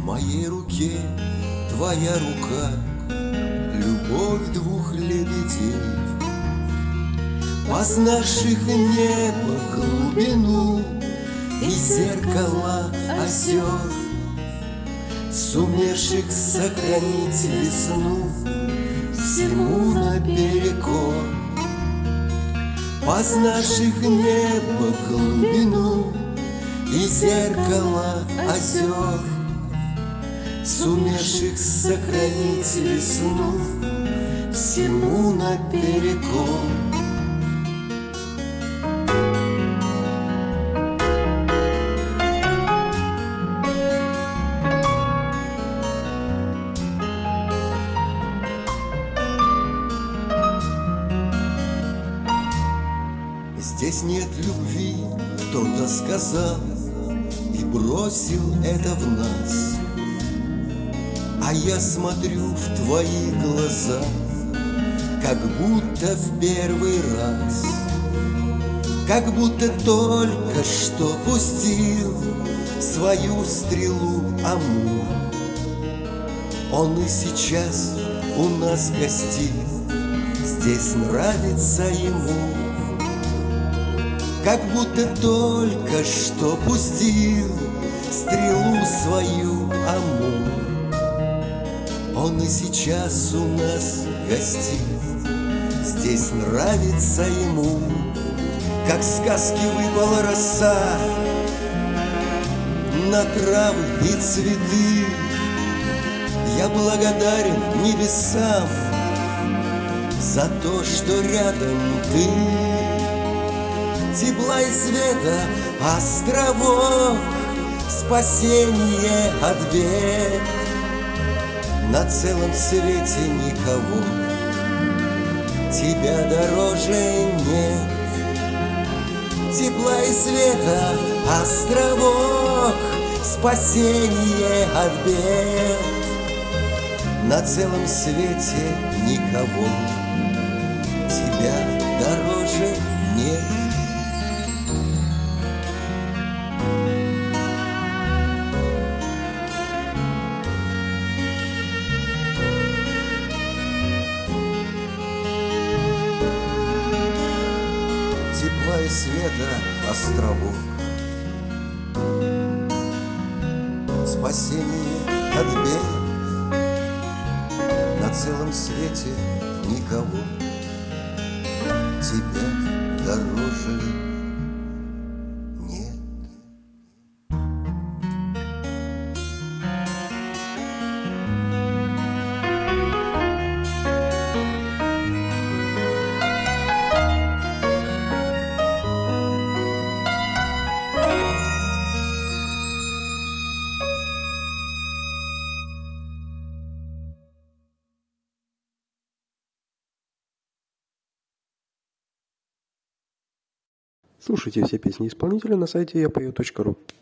моей руке твоя рука, любовь двух лебедей, познавших небо глубину и зеркала озер, сумевших сохранить весну всему наперекор, познавших небо глубину и зеркала озер, сумевших сохранить весну всему наперекор. Здесь нет любви, кто-то сказал и бросил это в нас. А я смотрю в твои глаза, как будто в первый раз, как будто только что пустил свою стрелу Амур. Он и сейчас у нас гостит, здесь нравится ему, как будто только что пустил стрелу свою Амур. Он и сейчас у нас гостит, здесь нравится ему, как в сказке выпала роса на травы и цветы. Я благодарен небесам за то, что рядом ты. Тепла и света островок, спасение от бед. На целом свете никого тебя дороже нет. Тепла и света островок, спасение от бед. На целом свете никого тебя дороже нет. Тепла и света островов, спасение от бед. На целом свете никого тебя дороже нет. Слушайте все песни исполнителя на сайте yapoe.ru.